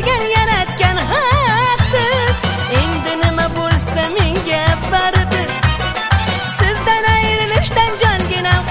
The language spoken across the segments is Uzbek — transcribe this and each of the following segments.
yaratgan haqdir. Endi nima bo'lsa menga baribir. Sizdan ayrilishdan jonginam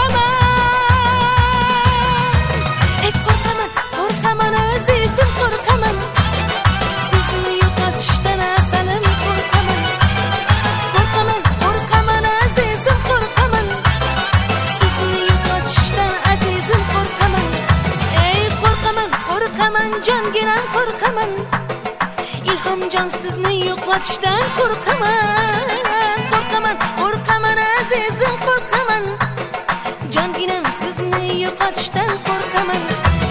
qo'rqaman. Qo'rqaman azizim, qo'rqaman. Sizni yo'qotishdan asalim qo'rqaman. Qo'rqaman azizim, qo'rqaman. Sizni yo'qotishdan azizim qo'rqaman. Qo'rqaman jonginam qo'rqaman. Ilhomjon sizni yo'qotishdan qo'rqaman. Qo'rqaman azizim qo'rqaman. Jonginam sizni yo'qotishdan qo'rqaman.